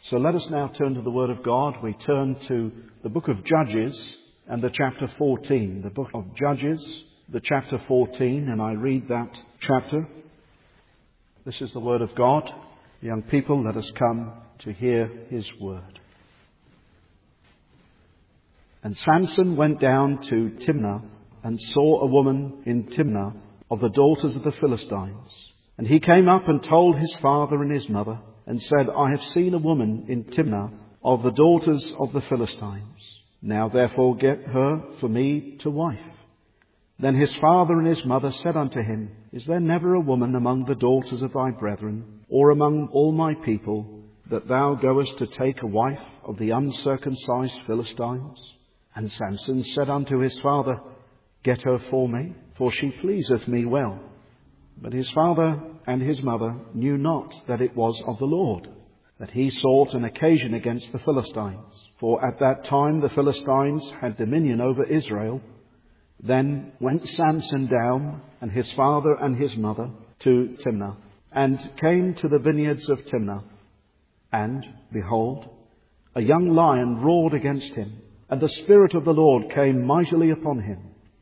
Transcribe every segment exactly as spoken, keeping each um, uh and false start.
So let us now turn to the Word of God. We turn to the book of Judges and the chapter fourteen. The book of Judges, the chapter fourteen, and I read that chapter. This is the Word of God. Young people, let us come to hear His Word. And Samson went down to Timnah and saw a woman in Timnah of the daughters of the Philistines. And he came up and told his father and his mother, and said, I have seen a woman in Timnah of the daughters of the Philistines. Now therefore get her for me to wife. Then his father and his mother said unto him, Is there never a woman among the daughters of thy brethren, or among all my people, that thou goest to take a wife of the uncircumcised Philistines? And Samson said unto his father, Get her for me, for she pleaseth me well. But his father and his mother knew not that it was of the Lord, that he sought an occasion against the Philistines. For at that time the Philistines had dominion over Israel. Then went Samson down, and his father and his mother, to Timnah, and came to the vineyards of Timnah. And, behold, a young lion roared against him, and the Spirit of the Lord came mightily upon him,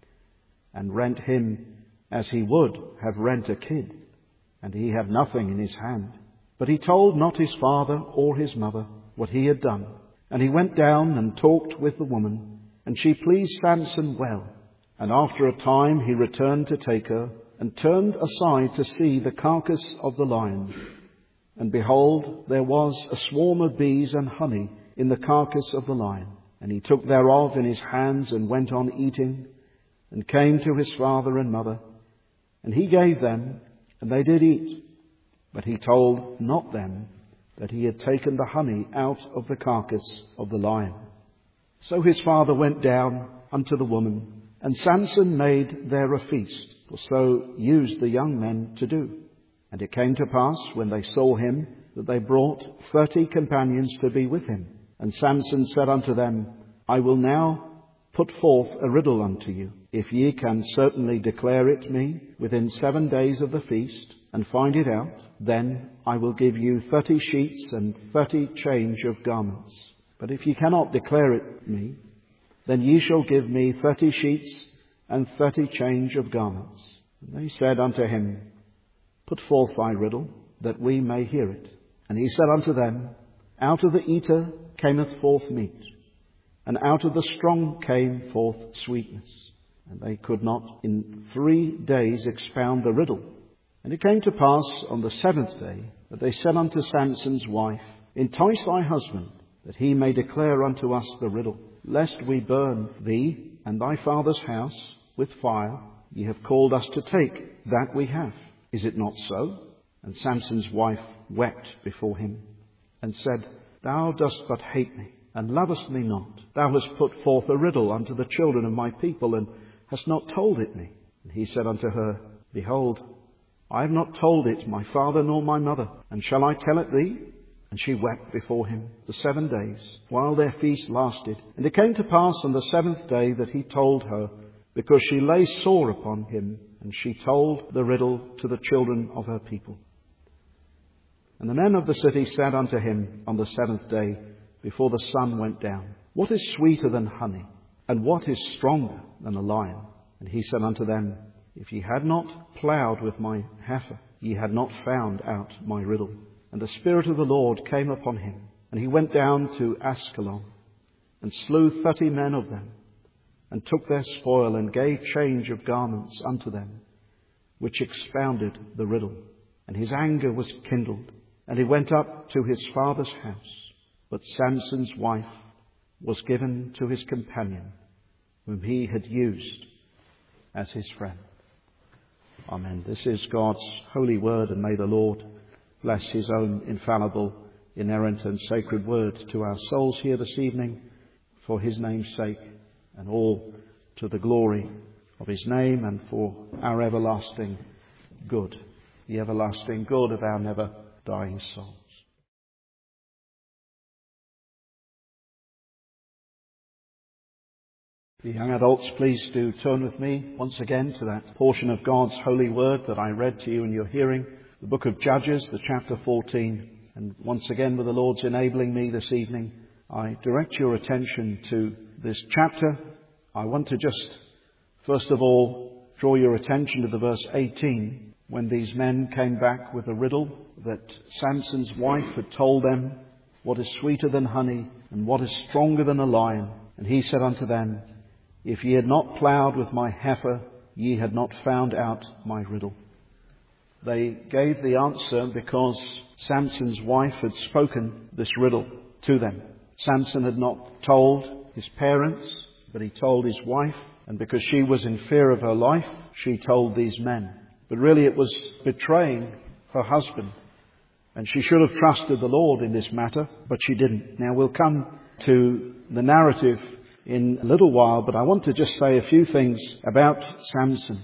and rent him as he would have rent a kid, and he had nothing in his hand. But he told not his father or his mother what he had done. And he went down and talked with the woman, and she pleased Samson well. And after a time he returned to take her, and turned aside to see the carcass of the lion. And behold, there was a swarm of bees and honey in the carcass of the lion. And he took thereof in his hands, and went on eating, and came to his father and mother. And he gave them, and they did eat. But he told not them that he had taken the honey out of the carcass of the lion. So his father went down unto the woman, and Samson made there a feast, for so used the young men to do. And it came to pass, when they saw him, that they brought thirty companions to be with him. And Samson said unto them, I will now put forth a riddle unto you. If ye can certainly declare it me within seven days of the feast, and find it out, then I will give you thirty sheets and thirty change of garments. But if ye cannot declare it me, then ye shall give me thirty sheets and thirty change of garments. And they said unto him, Put forth thy riddle, that we may hear it. And he said unto them, Out of the eater cometh forth meat, and out of the strong came forth sweetness. And they could not in three days expound the riddle. And it came to pass on the seventh day that they said unto Samson's wife, Entice thy husband, that he may declare unto us the riddle, lest we burn thee and thy father's house with fire. Ye have called us to take that we have. Is it not so? And Samson's wife wept before him, and said, Thou dost but hate me, and lovest me not. Thou hast put forth a riddle unto the children of my people, and hast not told it me. And he said unto her, Behold, I have not told it my father nor my mother, and shall I tell it thee? And she wept before him the seven days, while their feast lasted. And it came to pass on the seventh day that he told her, because she lay sore upon him, and she told the riddle to the children of her people. And the men of the city said unto him on the seventh day, before the sun went down, What is sweeter than honey, and what is stronger than a lion? And he said unto them, If ye had not ploughed with my heifer, ye had not found out my riddle. And the Spirit of the Lord came upon him, and he went down to Askelon, and slew thirty men of them, and took their spoil, and gave change of garments unto them, which expounded the riddle. And his anger was kindled, and he went up to his father's house. But Samson's wife was given to his companion, whom he had used as his friend. Amen. This is God's holy word, and may the Lord bless his own infallible, inerrant and sacred word to our souls here this evening, for his name's sake, and all to the glory of his name and for our everlasting good, the everlasting good of our never dying souls. The young adults, please do turn with me once again to that portion of God's holy word that I read to you in your hearing, the book of Judges, the chapter fourteen, And once again, with the Lord's enabling me this evening, I direct your attention to this chapter. I want to just, first of all, draw your attention to the verse eighteen, when these men came back with a riddle that Samson's wife had told them, what is sweeter than honey, and what is stronger than a lion? And he said unto them, if ye had not ploughed with my heifer, ye had not found out my riddle. They gave the answer because Samson's wife had spoken this riddle to them. Samson had not told his parents, but he told his wife, and because she was in fear of her life, she told these men. But really it was betraying her husband, and she should have trusted the Lord in this matter, but she didn't. Now we'll come to the narrative in a little while, but I want to just say a few things about Samson.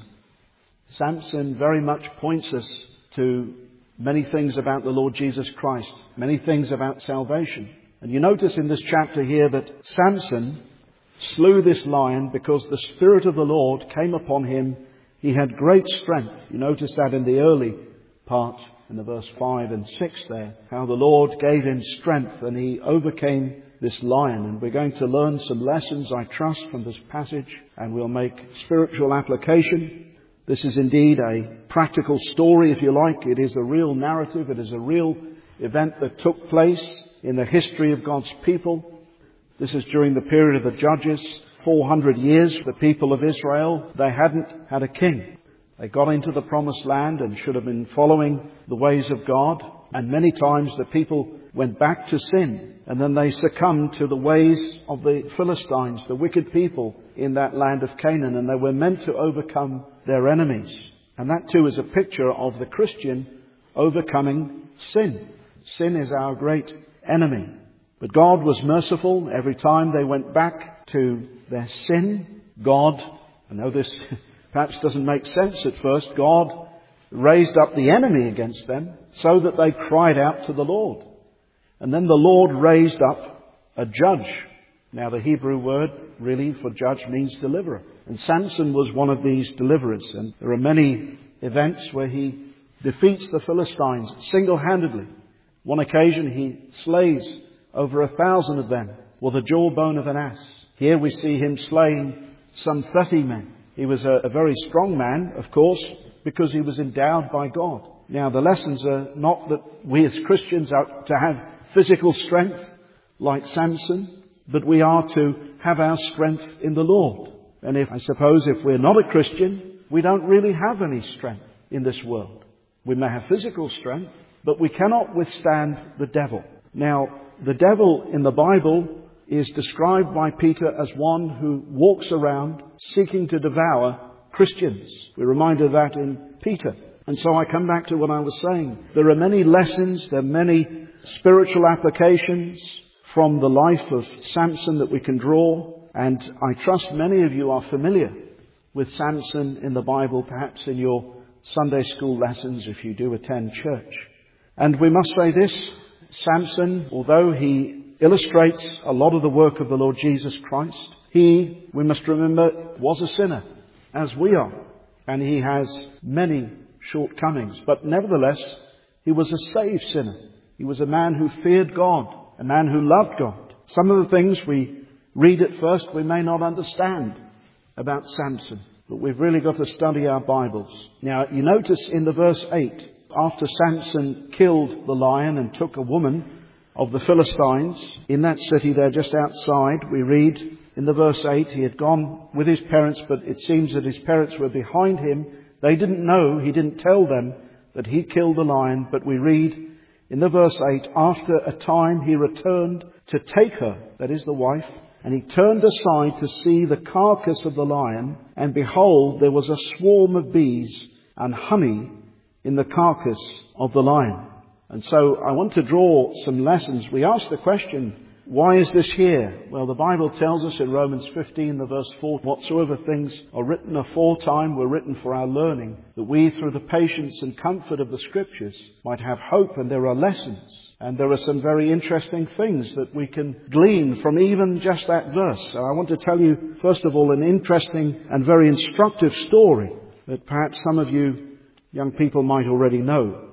Samson very much points us to many things about the Lord Jesus Christ, many things about salvation. And you notice in this chapter here that Samson slew this lion because the Spirit of the Lord came upon him. He had great strength. You notice that in the early part, in the verse five and six there, how the Lord gave him strength and he overcame this lion. And we're going to learn some lessons, I trust, from this passage, and we'll make spiritual application. This is indeed a practical story, if you like. It is a real narrative. It is a real event that took place in the history of God's people. This is during the period of the Judges, four hundred years. The people of Israel, they hadn't had a king. They got into the promised land and should have been following the ways of God. And many times the people went back to sin, and then they succumbed to the ways of the Philistines, the wicked people in that land of Canaan, and they were meant to overcome their enemies. And that too is a picture of the Christian overcoming sin. Sin is our great enemy. But God was merciful. Every time they went back to their sin, God, I know this perhaps doesn't make sense at first, God raised up the enemy against them so that they cried out to the Lord. And then the Lord raised up a judge. Now the Hebrew word really for judge means deliverer. And Samson was one of these deliverers. And there are many events where he defeats the Philistines single-handedly. One occasion he slays over a thousand of them with the jawbone of an ass. Here we see him slaying some thirty men. He was a, a very strong man, of course, because he was endowed by God. Now the lessons are not that we as Christians are to have physical strength like Samson, but we are to have our strength in the Lord. And if I suppose if we're not a Christian, we don't really have any strength in this world. We may have physical strength, but we cannot withstand the devil. Now, the devil in the Bible is described by Peter as one who walks around seeking to devour Christians. We're reminded of that in Peter. And so I come back to what I was saying. There are many lessons, there are many spiritual applications from the life of Samson that we can draw. And I trust many of you are familiar with Samson in the Bible, perhaps in your Sunday school lessons if you do attend church. And we must say this, Samson, although he illustrates a lot of the work of the Lord Jesus Christ, he, we must remember, was a sinner, as we are. And he has many shortcomings. But nevertheless, he was a saved sinner. He was a man who feared God, a man who loved God. Some of the things we read at first we may not understand about Samson, but we've really got to study our Bibles. Now, you notice in the verse eight, after Samson killed the lion and took a woman of the Philistines in that city there just outside, we read in the verse eight, he had gone with his parents, but it seems that his parents were behind him. They didn't know, he didn't tell them that he killed the lion, but we read in the verse eight, after a time he returned to take her, that is the wife, and he turned aside to see the carcass of the lion, and behold, there was a swarm of bees and honey in the carcass of the lion. And so I want to draw some lessons. We ask the question, why is this here? Well, the Bible tells us in Romans fifteen, the verse four, whatsoever things are written aforetime were written for our learning, that we through the patience and comfort of the Scriptures might have hope. And there are lessons. And there are some very interesting things that we can glean from even just that verse. So I want to tell you, first of all, an interesting and very instructive story that perhaps some of you young people might already know.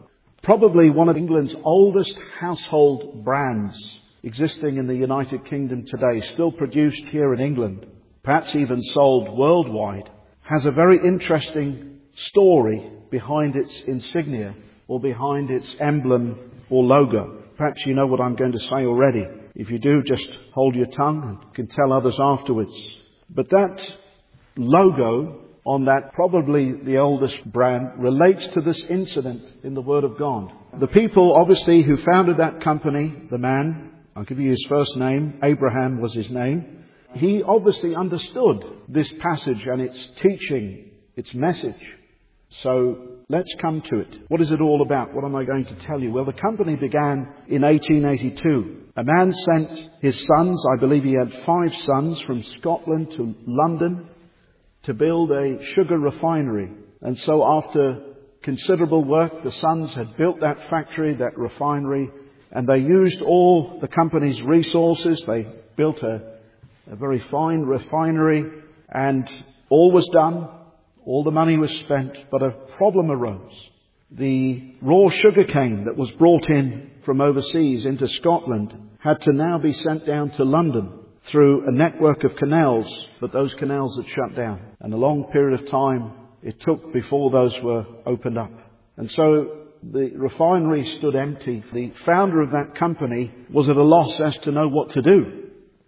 probably one of England's oldest household brands existing in the United Kingdom today, still produced here in England, perhaps even sold worldwide, has a very interesting story behind its insignia or behind its emblem or logo. Perhaps you know what I'm going to say already. If you do, just hold your tongue and you can tell others afterwards. But that logo on that probably the oldest brand relates to this incident in the Word of God. The people obviously who founded that company, the man, I'll give you his first name, Abraham was his name. He obviously understood this passage and its teaching, its message. So let's come to it. What is it all about? What am I going to tell you? Well, the company began in eighteen eighty-two. A man sent his sons, I believe he had five sons, from Scotland to London to build a sugar refinery. And so after considerable work, the sons had built that factory, that refinery, and they used all the company's resources. They built a, a very fine refinery, and all was done. All the money was spent, but a problem arose. The raw sugar cane that was brought in from overseas into Scotland had to now be sent down to London through a network of canals, but those canals had shut down. And a long period of time it took before those were opened up. And so the refinery stood empty. The founder of that company was at a loss as to know what to do.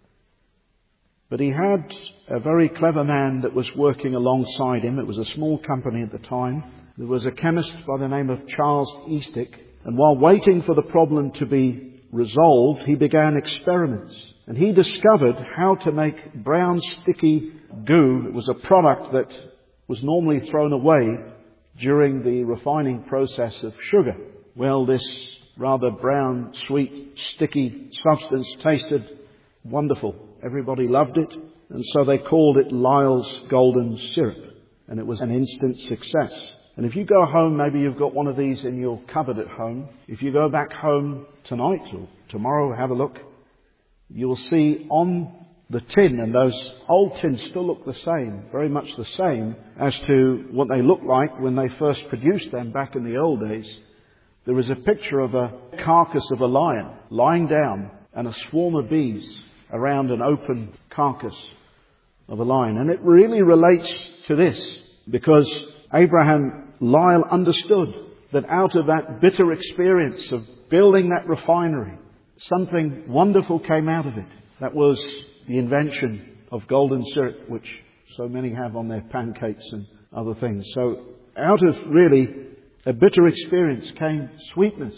But he had a very clever man that was working alongside him. It was a small company at the time. There was a chemist by the name of Charles Eastick. And while waiting for the problem to be resolved, he began experiments. And he discovered how to make brown sticky goo. It was a product that was normally thrown away during the refining process of sugar. Well, this rather brown, sweet, sticky substance tasted wonderful. Everybody loved it, and so they called it Lyle's Golden Syrup, and it was an instant success. And if you go home, maybe you've got one of these in your cupboard at home. If you go back home tonight or tomorrow, have a look, you will see on the tin, and those old tins still look the same, very much the same as to what they looked like when they first produced them back in the old days. There is a picture of a carcass of a lion lying down and a swarm of bees around an open carcass of a lion. And it really relates to this, because Abraham Lyle understood that out of that bitter experience of building that refinery, something wonderful came out of it. That was the invention of golden syrup, which so many have on their pancakes and other things. So out of really a bitter experience came sweetness.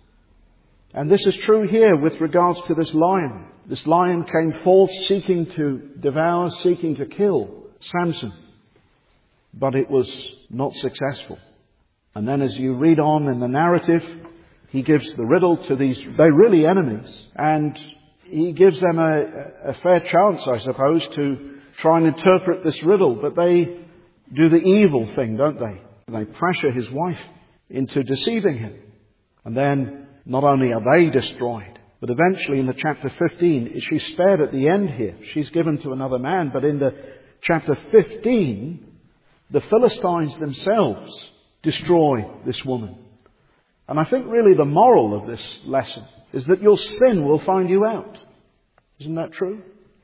And this is true here with regards to this lion. This lion came forth seeking to devour, seeking to kill Samson. But it was not successful. And then as you read on in the narrative, he gives the riddle to these, they're really enemies. And he gives them a, a fair chance, I suppose, to try and interpret this riddle. But they do the evil thing, don't they? They pressure his wife into deceiving him. And then not only are they destroyed, but eventually in the chapter fifteen, she's spared at the end here. She's given to another man. But in the chapter fifteen, the Philistines themselves destroy this woman. And I think really the moral of this lesson is that your sin will find you out. Isn't that true?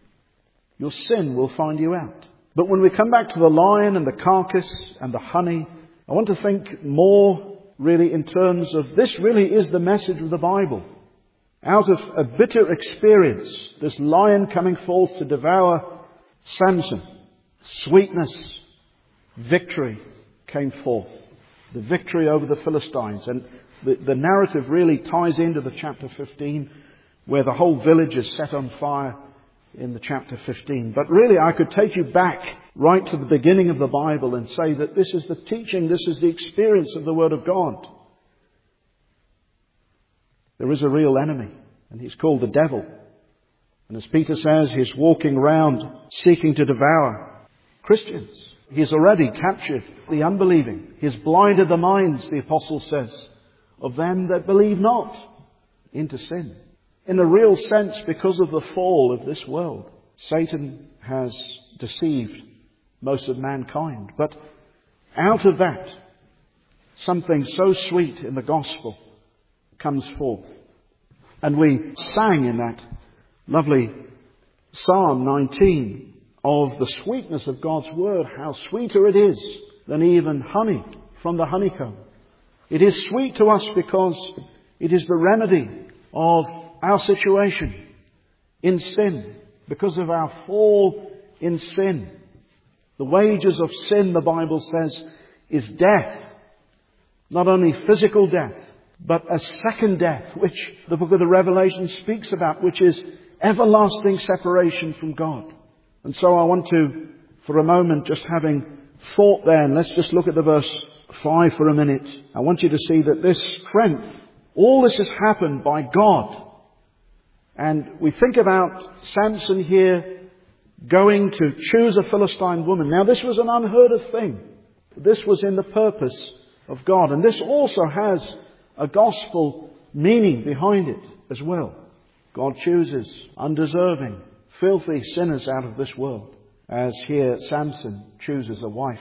Your sin will find you out. But when we come back to the lion and the carcass and the honey, I want to think more really in terms of this really is the message of the Bible. Out of a bitter experience, this lion coming forth to devour Samson, sweetness, victory came forth. The victory over the Philistines. And the, the narrative really ties into the chapter fifteen, where the whole village is set on fire in the chapter fifteen. But really I could take you back right to the beginning of the Bible and say that this is the teaching, this is the experience of the Word of God. There is a real enemy, and he's called the devil. And as Peter says, he's walking around seeking to devour Christians. He's already captured the unbelieving. He's blinded the minds, the apostle says, of them that believe not into sin. In a real sense, because of the fall of this world, Satan has deceived most of mankind. But out of that, something so sweet in the gospel comes forth. And we sang in that lovely Psalm nineteen of the sweetness of God's Word, how sweeter it is than even honey from the honeycomb. It is sweet to us because it is the remedy of our situation in sin, because of our fall in sin. The wages of sin, the Bible says, is death. Not only physical death, but a second death, which the book of the Revelation speaks about, which is everlasting separation from God. And so I want to, for a moment, just having thought there, and let's just look at the verse five for a minute. I want you to see that this strength, all this has happened by God. And we think about Samson here going to choose a Philistine woman. Now this was an unheard of thing. This was in the purpose of God. And this also has a gospel meaning behind it as well. God chooses undeserving, filthy sinners out of this world, as here Samson chooses a wife.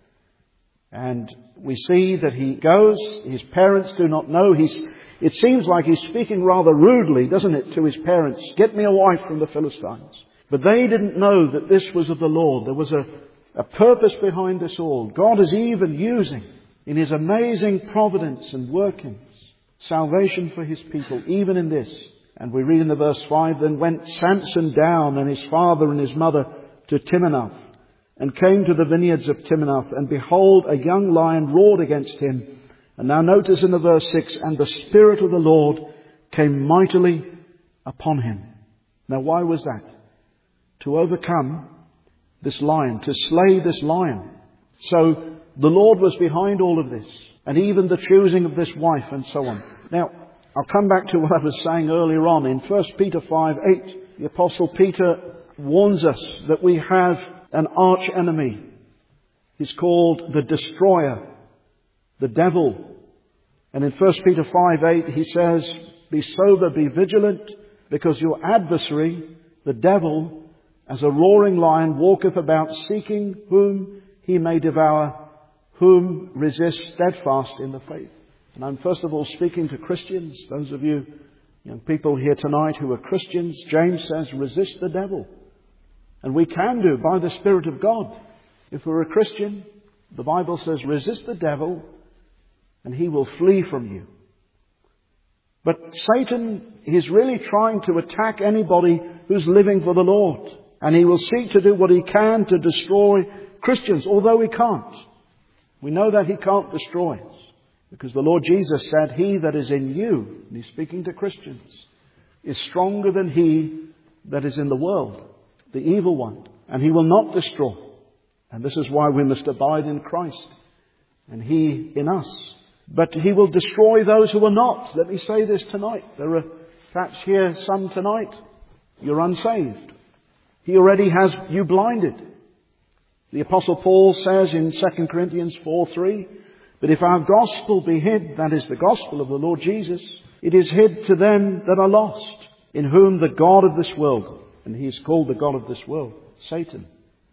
And we see that he goes, his parents do not know. He's, it seems like he's speaking rather rudely, doesn't it, to his parents. Get me a wife from the Philistines. But they didn't know that this was of the Lord. There was a, a purpose behind this all. God is even using, in His amazing providence and workings, salvation for His people, even in this. And we read in the verse five, then went Samson down and his father and his mother to Timnath, and came to the vineyards of Timnath, and behold, a young lion roared against him. And now notice in the verse six, and the Spirit of the Lord came mightily upon him. Now why was that? To overcome this lion, to slay this lion. So the Lord was behind all of this, and even the choosing of this wife and so on. Now, I'll come back to what I was saying earlier on. In First Peter five eight, the Apostle Peter warns us that we have an arch enemy. He's called the destroyer, the devil. And in First Peter five eight he says, be sober, be vigilant, because your adversary, the devil, as a roaring lion, walketh about seeking whom he may devour, whom resist steadfast in the faith. And I'm first of all speaking to Christians, those of you young people here tonight who are Christians. James says, resist the devil. And we can do by the Spirit of God. If we're a Christian, the Bible says, resist the devil and he will flee from you. But Satan is really trying to attack anybody who's living for the Lord. And he will seek to do what he can to destroy Christians, although he can't. We know that he can't destroy us, because the Lord Jesus said, he that is in you, and he's speaking to Christians, is stronger than he that is in the world, the evil one, and he will not destroy. And this is why we must abide in Christ, and he in us. But he will destroy those who are not. Let me say this tonight. There are perhaps here some tonight, you're unsaved. He already has you blinded. The Apostle Paul says in Second Corinthians four three, but if our gospel be hid, that is the gospel of the Lord Jesus, it is hid to them that are lost, in whom the God of this world, and he is called the God of this world, Satan,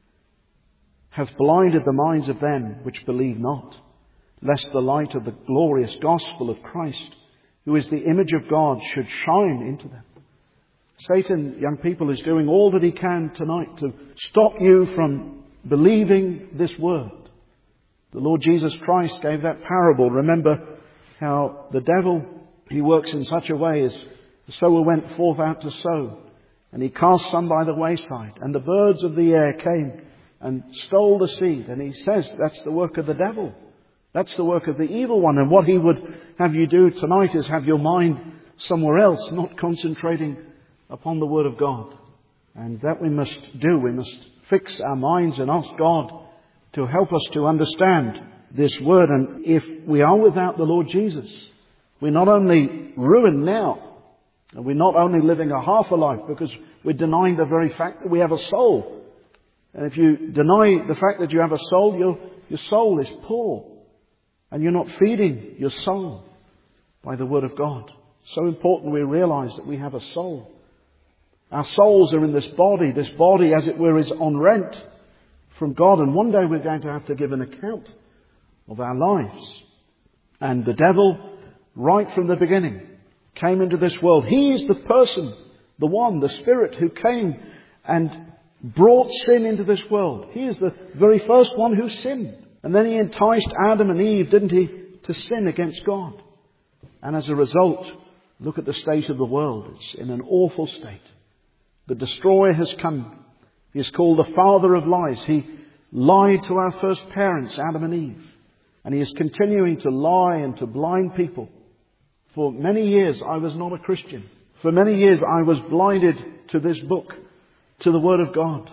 hath blinded the minds of them which believe not, lest the light of the glorious gospel of Christ, who is the image of God, should shine into them. Satan, young people, is doing all that he can tonight to stop you from believing this word. The Lord Jesus Christ gave that parable. Remember how the devil, he works in such a way as the sower went forth out to sow, and he cast some by the wayside, and the birds of the air came and stole the seed. And he says that's the work of the devil. That's the work of the evil one. And what he would have you do tonight is have your mind somewhere else, not concentrating upon the Word of God. And that we must do. We must fix our minds and ask God to help us to understand this Word. And if we are without the Lord Jesus, we're not only ruined now, and we're not only living a half a life, because we're denying the very fact that we have a soul. And if you deny the fact that you have a soul, your, your soul is poor. And you're not feeding your soul by the Word of God. So important we realize that we have a soul. Our souls are in this body. This body, as it were, is on rent from God. And one day we're going to have to give an account of our lives. And the devil, right from the beginning, came into this world. He is the person, the one, the Spirit who came and brought sin into this world. He is the very first one who sinned. And then he enticed Adam and Eve, didn't he, to sin against God. And as a result, look at the state of the world. It's in an awful state. The destroyer has come. He is called the father of lies. He lied to our first parents, Adam and Eve. And he is continuing to lie and to blind people. For many years I was not a Christian. For many years I was blinded to this book, to the Word of God.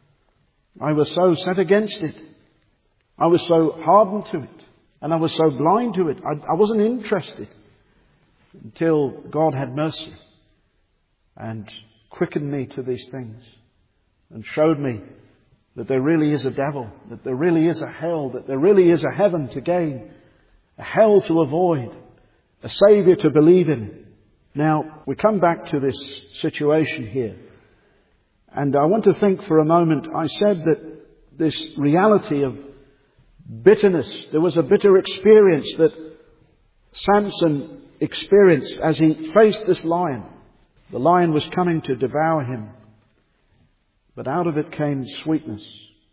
I was so set against it. I was so hardened to it. And I was so blind to it. I, I wasn't interested until God had mercy and quickened me to these things and showed me that there really is a devil, that there really is a hell, that there really is a heaven to gain, a hell to avoid, a Saviour to believe in. Now, we come back to this situation here. And I want to think for a moment. I said that this reality of bitterness, there was a bitter experience that Samson experienced as he faced this lion. The lion was coming to devour him. But out of it came sweetness.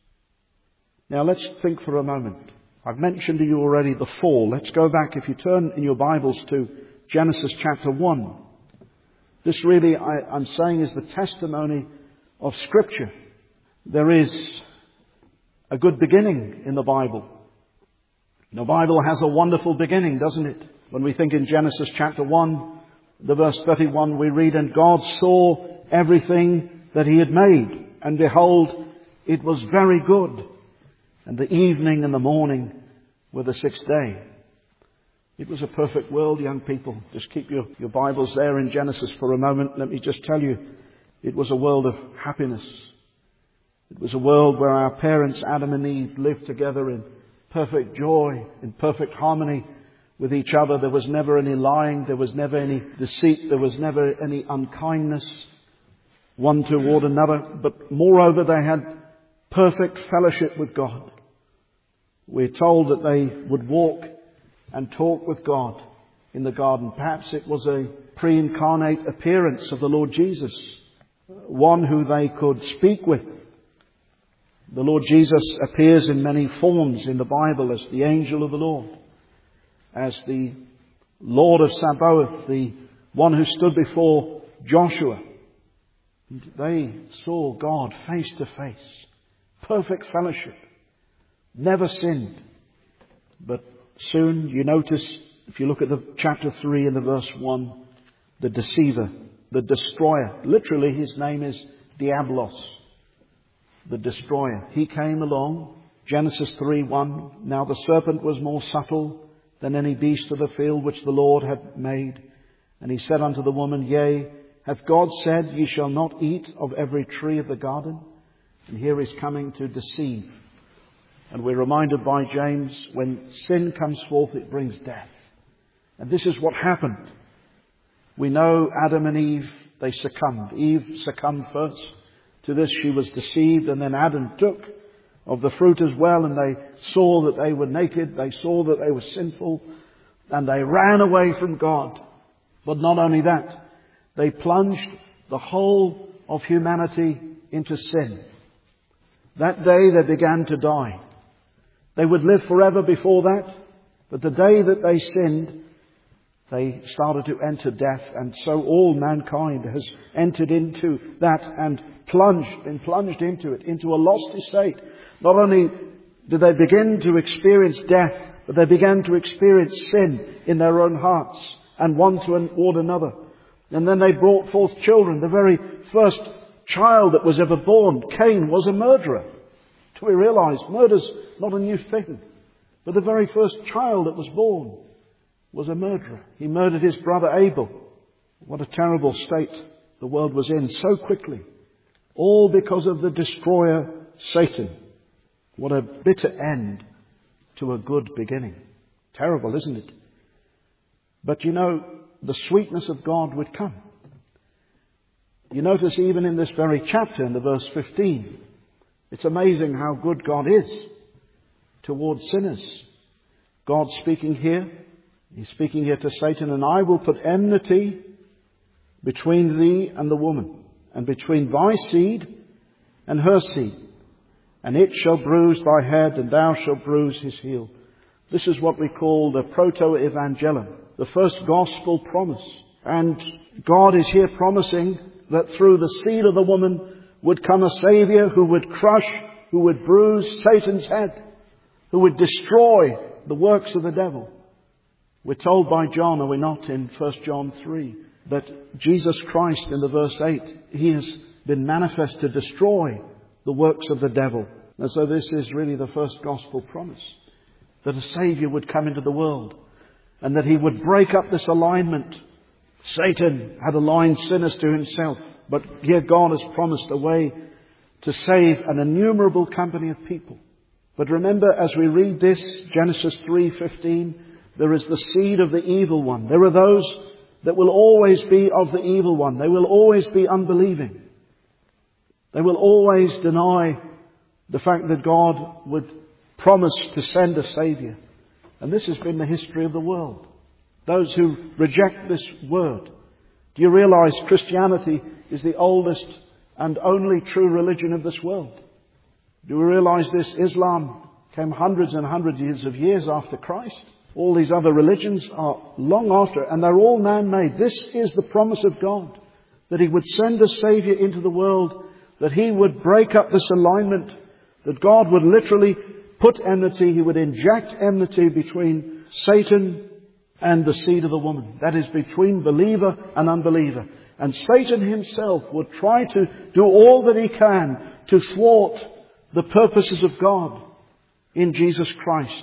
Now let's think for a moment. I've mentioned to you already the fall. Let's go back, if you turn in your Bibles to Genesis chapter one. This really, I, I'm saying, is the testimony of Scripture. There is a good beginning in the Bible. The Bible has a wonderful beginning, doesn't it? When we think in Genesis chapter one, the verse thirty-one, we read, "And God saw everything that he had made, and behold, it was very good. And the evening and the morning were the sixth day." It was a perfect world, young people. Just keep your, your Bibles there in Genesis for a moment. Let me just tell you, it was a world of happiness. It was a world where our parents, Adam and Eve, lived together in perfect joy, in perfect harmony with each other. There was never any lying. There was never any deceit. There was never any unkindness one toward another. But moreover, they had perfect fellowship with God. We're told that they would walk and talk with God in the garden. Perhaps it was a pre-incarnate appearance of the Lord Jesus, one who they could speak with. The Lord Jesus appears in many forms in the Bible as the angel of the Lord, as the Lord of Sabaoth, the one who stood before Joshua. And they saw God face to face. Perfect fellowship. Never sinned. But soon you notice, if you look at the chapter three and the verse one, the deceiver, the destroyer. Literally his name is Diablos, the destroyer. He came along. Genesis three one. "Now the serpent was more subtle than any beast of the field which the Lord had made. And he said unto the woman, Yea, hath God said, Ye shall not eat of every tree of the garden?" And here he's coming to deceive. And we're reminded by James, when sin comes forth, it brings death. And this is what happened. We know Adam and Eve, they succumbed. Eve succumbed first. To this she was deceived, and then Adam took of the fruit as well, and they saw that they were naked, they saw that they were sinful, and they ran away from God. But not only that, they plunged the whole of humanity into sin. That day they began to die. They would live forever before that, but the day that they sinned, they started to enter death, and so all mankind has entered into that and plunged, been plunged into it, into a lost estate. Not only did they begin to experience death, but they began to experience sin in their own hearts, and one toward another. And then they brought forth children. The very first child that was ever born, Cain, was a murderer. Till we realize murder's not a new thing. But the very first child that was born was a murderer. He murdered his brother Abel. What a terrible state the world was in so quickly. All because of the destroyer, Satan. What a bitter end to a good beginning. Terrible, isn't it? But you know, the sweetness of God would come. You notice even in this very chapter, in the verse fifteen, it's amazing how good God is towards sinners. God speaking here, He's speaking here to Satan, and I will put enmity between thee and the woman, and between thy seed and her seed. And it shall bruise thy head, and thou shalt bruise his heel. This is what we call the proto-evangelium, the first gospel promise. And God is here promising that through the seed of the woman would come a Saviour who would crush, who would bruise Satan's head, who would destroy the works of the devil. We're told by John, are we not, in First John three, that Jesus Christ, in the verse eight, He has been manifest to destroy the works of the devil. And so this is really the first gospel promise, that a Saviour would come into the world and that He would break up this alignment. Satan had aligned sinners to himself, but here God has promised a way to save an innumerable company of people. But remember, as we read this, Genesis three fifteen, there is the seed of the evil one. There are those that will always be of the evil one. They will always be unbelieving. They will always deny the fact that God would promise to send a Saviour. And this has been the history of the world. Those who reject this word. Do you realize Christianity is the oldest and only true religion of this world? Do you realize this? Islam came hundreds and hundreds of years after Christ. All these other religions are long after, and they're all man-made. This is the promise of God, that He would send a Saviour into the world, that He would break up this alignment, that God would literally put enmity, He would inject enmity between Satan and the seed of the woman. That is, between believer and unbeliever. And Satan himself would try to do all that he can to thwart the purposes of God in Jesus Christ.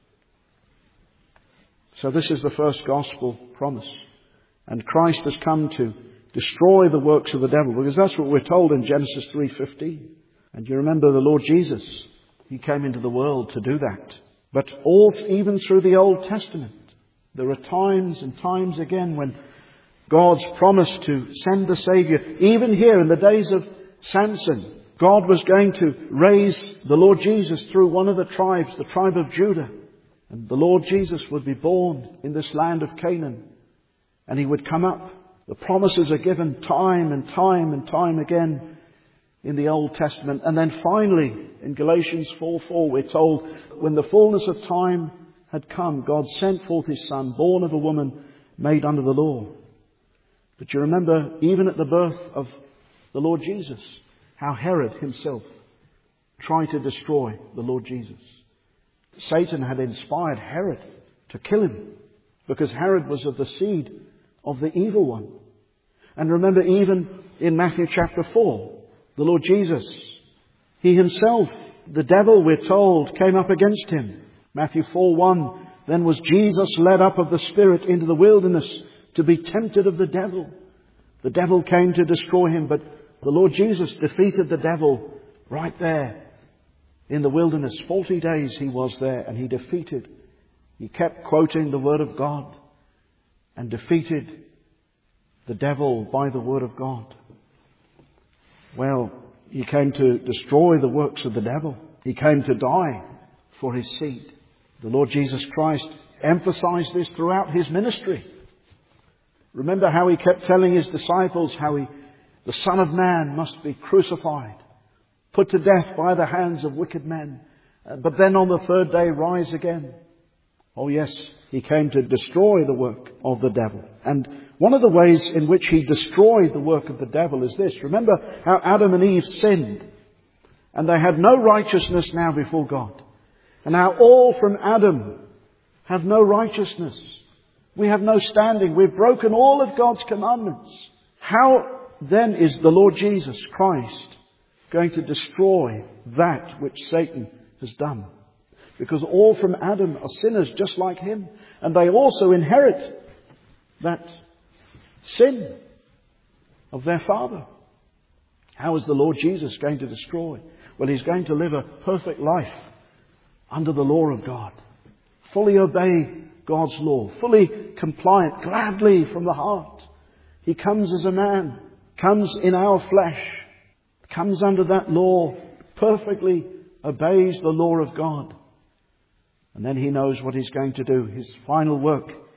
So this is the first gospel promise. And Christ has come to destroy the works of the devil, because that's what we're told in Genesis three fifteen. And you remember the Lord Jesus, He came into the world to do that. But all, even through the Old Testament, there are times and times again when God's promised to send the Saviour. Even here in the days of Samson, God was going to raise the Lord Jesus through one of the tribes, the tribe of Judah. And the Lord Jesus would be born in this land of Canaan. And He would come up. The promises are given time and time and time again in the Old Testament. And then finally, in Galatians four four, we're told, when the fullness of time had come, God sent forth His Son, born of a woman, made under the law. But you remember, even at the birth of the Lord Jesus, how Herod himself tried to destroy the Lord Jesus. Satan had inspired Herod to kill Him, because Herod was of the seed of the evil one. And remember, even in Matthew chapter four, the Lord Jesus, He Himself, the devil, we're told, came up against Him. Matthew four one, then was Jesus led up of the Spirit into the wilderness to be tempted of the devil. The devil came to destroy Him, but the Lord Jesus defeated the devil right there in the wilderness. Forty days He was there, and He defeated. He kept quoting the Word of God and defeated the devil by the Word of God. Well, He came to destroy the works of the devil. He came to die for His seed. The Lord Jesus Christ emphasized this throughout His ministry. Remember how He kept telling His disciples how he, the Son of Man must be crucified, put to death by the hands of wicked men, but then on the third day rise again. Oh yes, He came to destroy the work of the devil. And one of the ways in which He destroyed the work of the devil is this. Remember how Adam and Eve sinned, and they had no righteousness now before God. And now all from Adam have no righteousness. We have no standing. We've broken all of God's commandments. How then is the Lord Jesus Christ going to destroy that which Satan has done? Because all from Adam are sinners just like him. And they also inherit that sin of their father. How is the Lord Jesus going to destroy? Well, He's going to live a perfect life under the law of God. Fully obey God's law. Fully compliant, gladly from the heart. He comes as a man. Comes in our flesh. Comes under that law. Perfectly obeys the law of God. And then He knows what He's going to do. His final work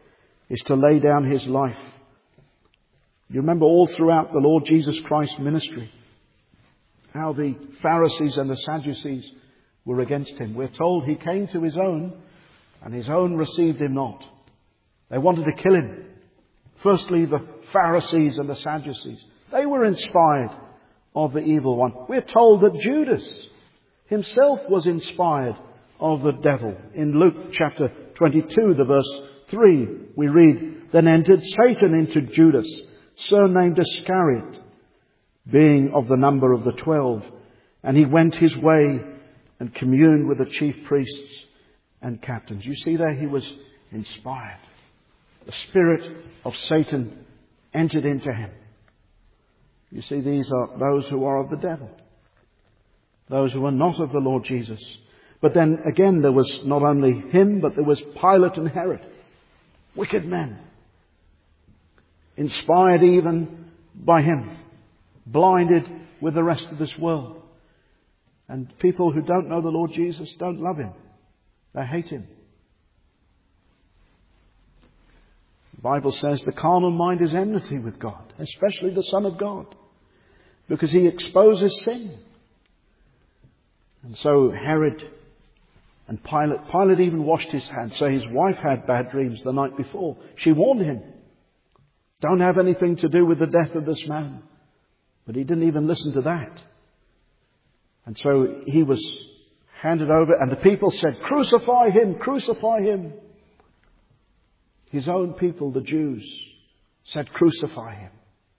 is to lay down his life. You remember all throughout the Lord Jesus Christ's ministry how the Pharisees and the Sadducees were against him. We're told he came to his own, and his own received him not. They wanted to kill him. Firstly, the Pharisees and the Sadducees. They were inspired of the evil one. We're told that Judas himself was inspired of the devil. In Luke chapter twenty-two, the verse three, we read, "Then entered Satan into Judas, surnamed Iscariot, being of the number of the twelve. And he went his way and communed with the chief priests and captains." You see there, he was inspired. The spirit of Satan entered into him. You see, these are those who are of the devil. Those who are not of the Lord Jesus. But then again, there was not only him, but there was Pilate and Herod. Wicked men. Inspired even by him. Blinded with the rest of this world. And people who don't know the Lord Jesus don't love him. They hate him. The Bible says the carnal mind is enmity with God, especially the Son of God, because he exposes sin. And so Herod and Pilate, Pilate even washed his hands. So his wife had bad dreams the night before. She warned him, don't have anything to do with the death of this man. But he didn't even listen to that. And so he was handed over, and the people said, "Crucify him, crucify him." His own people, the Jews, said, "Crucify him."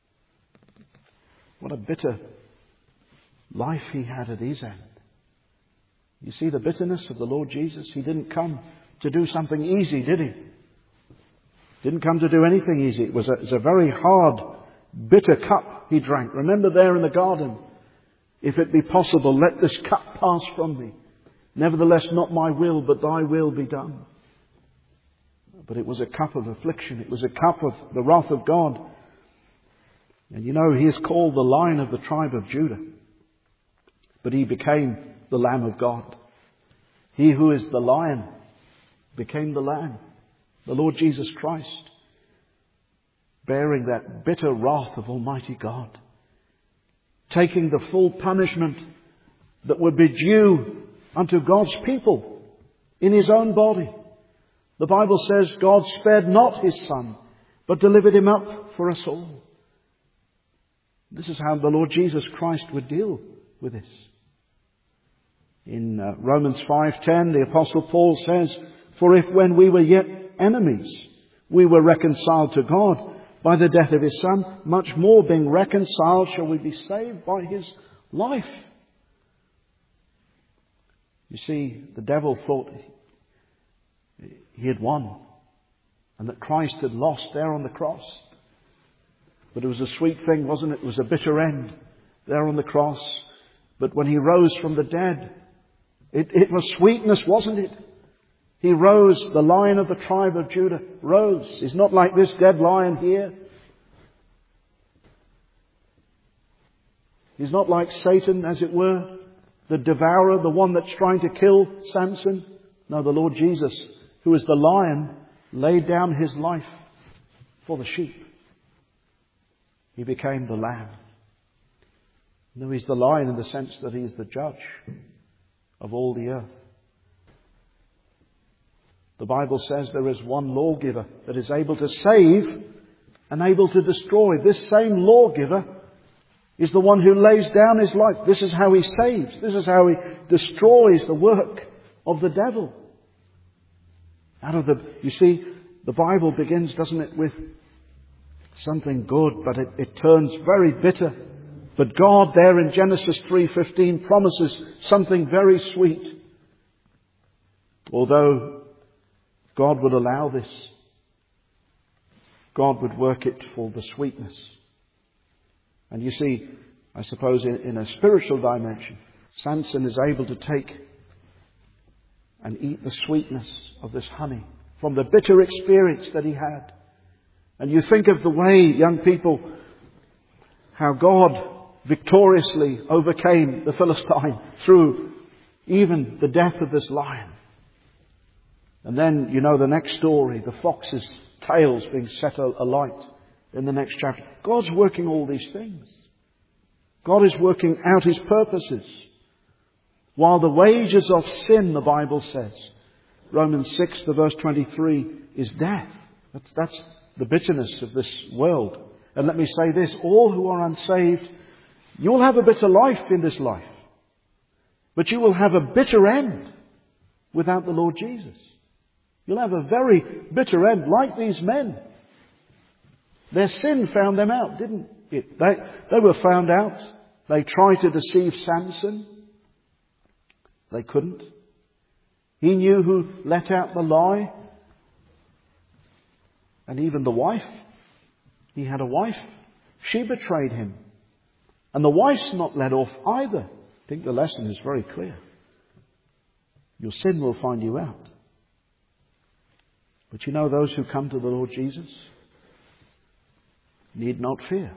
What a bitter life he had at his end. You see the bitterness of the Lord Jesus? He didn't come to do something easy, did he? Didn't come to do anything easy. It was a, it was a very hard, bitter cup he drank. Remember there in the garden, "If it be possible, let this cup pass from me. Nevertheless, not my will, but thy will be done." But it was a cup of affliction. It was a cup of the wrath of God. And you know, he is called the Lion of the tribe of Judah. But he became the Lamb of God. He who is the Lion became the Lamb. The Lord Jesus Christ, bearing that bitter wrath of Almighty God. Taking the full punishment that would be due unto God's people in his own body. The Bible says God spared not his Son, but delivered him up for us all. This is how the Lord Jesus Christ would deal with this. In uh, Romans five ten, the Apostle Paul says, "For if when we were yet enemies, we were reconciled to God by the death of his Son, much more being reconciled shall we be saved by his life." You see, the devil thought he had won and that Christ had lost there on the cross. But it was a sweet thing, wasn't it? It was a bitter end there on the cross. But when he rose from the dead, it, it was sweetness, wasn't it? He rose, the Lion of the tribe of Judah rose. He's not like this dead lion here. He's not like Satan, as it were, the devourer, the one that's trying to kill Samson. No, the Lord Jesus, who is the lion, laid down his life for the sheep. He became the lamb. No, he's the lion in the sense that he's the judge of all the earth. The Bible says there is one lawgiver that is able to save and able to destroy. This same lawgiver is the one who lays down his life. This is how he saves. This is how he destroys the work of the devil. Out of the, you see, the Bible begins, doesn't it, with something good, but it, it turns very bitter. But God there in Genesis three fifteen promises something very sweet. Although God would allow this, God would work it for the sweetness. And you see, I suppose in, in a spiritual dimension, Samson is able to take and eat the sweetness of this honey from the bitter experience that he had. And you think of the way, young people, how God victoriously overcame the Philistine through even the death of this lion. And then, you know, the next story, the foxes tails being set alight in the next chapter. God's working all these things. God is working out His purposes. While the wages of sin, the Bible says, Romans six, the verse twenty-three, is death. That's, that's the bitterness of this world. And let me say this, all who are unsaved, you will have a bitter life in this life. But you will have a bitter end without the Lord Jesus. You'll have a very bitter end, like these men. Their sin found them out, didn't it? They, they were found out. They tried to deceive Samson. They couldn't. He knew who let out the lie. And even the wife. He had a wife. She betrayed him. And the wife's not let off either. I think the lesson is very clear. Your sin will find you out. But you know, those who come to the Lord Jesus need not fear.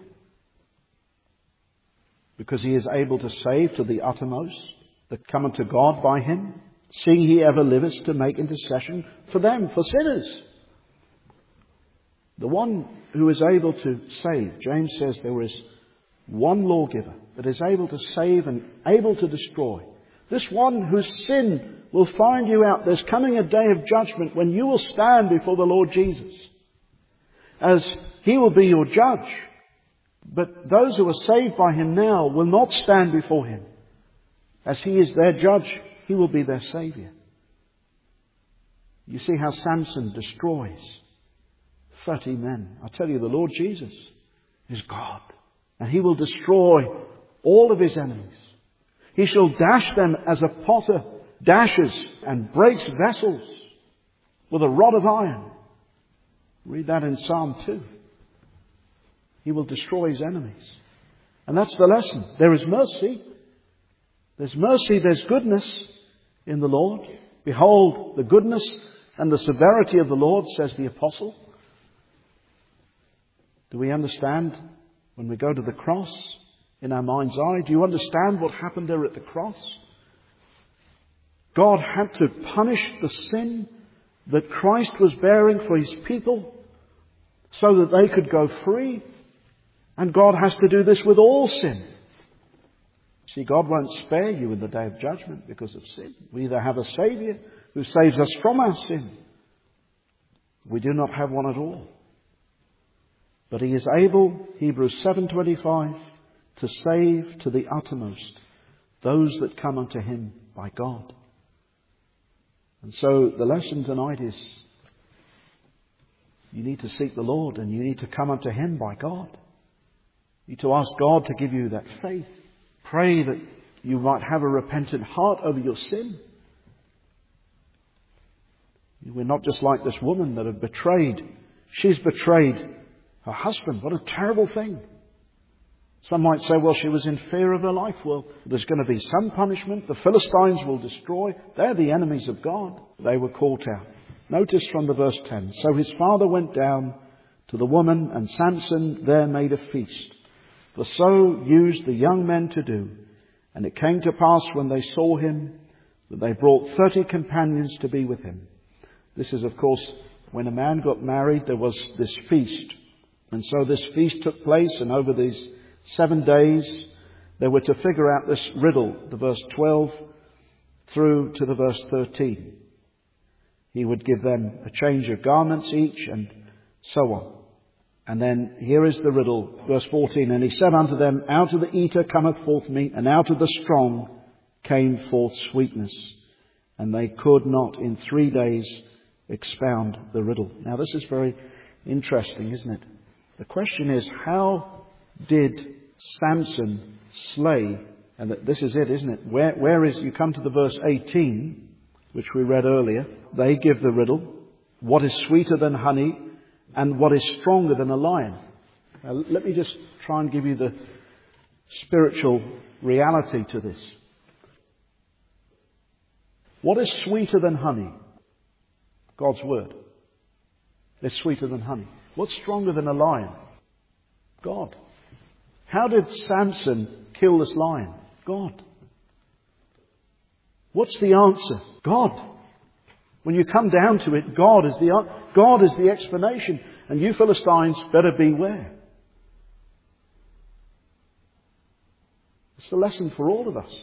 Because He is able to save to the uttermost that come unto God by Him, seeing He ever liveth to make intercession for them, for sinners. The one who is able to save, James says there is one lawgiver that is able to save and able to destroy. This one whose sin will find you out. There's coming a day of judgment when you will stand before the Lord Jesus, as He will be your judge. But those who are saved by Him now will not stand before Him. As He is their judge, He will be their Saviour. You see how Samson destroys thirty men. I tell you, the Lord Jesus is God. And He will destroy all of His enemies. He shall dash them as a potter dashes and breaks vessels with a rod of iron. Read that in Psalm two. He will destroy His enemies. And that's the lesson. There is mercy. There's mercy, there's goodness in the Lord. Behold, the goodness and the severity of the Lord, says the apostle. Do we understand when we go to the cross in our mind's eye? Do you understand what happened there at the cross? God had to punish the sin that Christ was bearing for His people so that they could go free. And God has to do this with all sin. See, God won't spare you in the day of judgment because of sin. We either have a Saviour who saves us from our sin. We do not have one at all. But He is able, Hebrews seven twenty-five, to save to the uttermost those that come unto Him by God. And so the lesson tonight is you need to seek the Lord and you need to come unto Him by God. You need to ask God to give you that faith. Pray that you might have a repentant heart over your sin. We're not just like this woman that had betrayed. She's betrayed her husband. What a terrible thing. Some might say, well, she was in fear of her life. Well, there's going to be some punishment. The Philistines will destroy. They're the enemies of God. They were caught out. Notice from the verse ten. So his father went down to the woman, and Samson there made a feast. For so used the young men to do. And it came to pass when they saw him that they brought thirty companions to be with him. This is, of course, when a man got married, there was this feast. And so this feast took place, and over these seven days, they were to figure out this riddle, the verse twelve through to the verse thirteen. He would give them a change of garments each, and so on. And then here is the riddle, verse fourteen. And he said unto them, out of the eater cometh forth meat, and out of the strong came forth sweetness. And they could not in three days expound the riddle. Now this is very interesting, isn't it? The question is, how did Samson slay? And this is it, isn't it? Where, where is, you come to the verse eighteen, which we read earlier. They give the riddle. What is sweeter than honey, and what is stronger than a lion? Now, let me just try and give you the spiritual reality to this. What is sweeter than honey? God's word. It's sweeter than honey. What's stronger than a lion? God. How did Samson kill this lion? God. What's the answer? God. When you come down to it, God is the, God is the explanation. And you Philistines better beware. It's the lesson for all of us.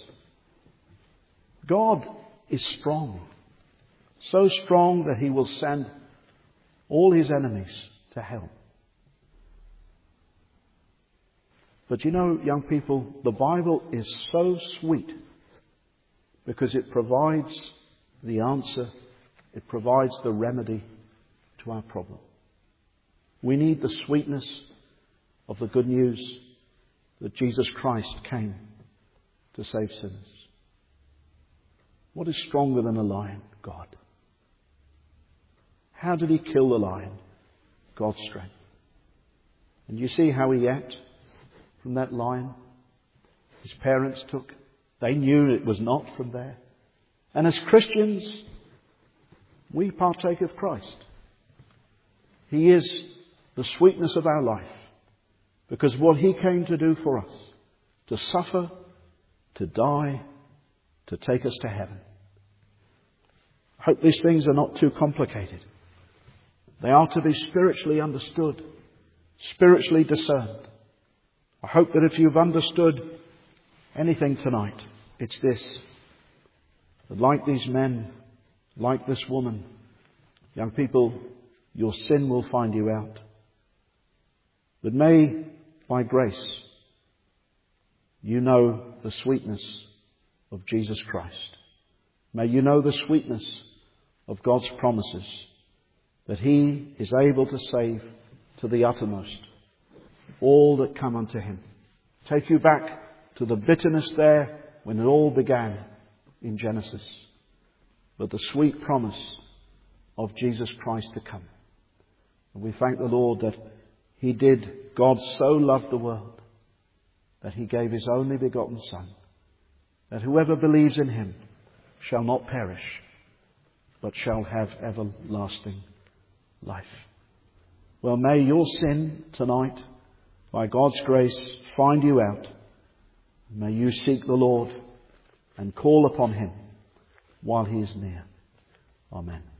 God is strong. So strong that He will send all His enemies to hell. But you know, young people, the Bible is so sweet because it provides the answer. It provides the remedy to our problem. We need the sweetness of the good news that Jesus Christ came to save sinners. What is stronger than a lion? God. How did He kill the lion? God's strength. And you see how He ate from that lion? His parents took. They knew it was not from there. And as Christians, we partake of Christ. He is the sweetness of our life. Because what He came to do for us, to suffer, to die, to take us to heaven. I hope these things are not too complicated. They are to be spiritually understood, spiritually discerned. I hope that if you've understood anything tonight, it's this. That like these men, like this woman, young people, your sin will find you out. But may, by grace, you know the sweetness of Jesus Christ. May you know the sweetness of God's promises, that He is able to save to the uttermost all that come unto Him. Take you back to the bitterness there when it all began in Genesis, but the sweet promise of Jesus Christ to come. And we thank the Lord that He did, God so loved the world that He gave His only begotten Son, that whoever believes in Him shall not perish, but shall have everlasting life. Well, may your sin tonight, by God's grace, find you out. May you seek the Lord and call upon Him while He is near. Amen.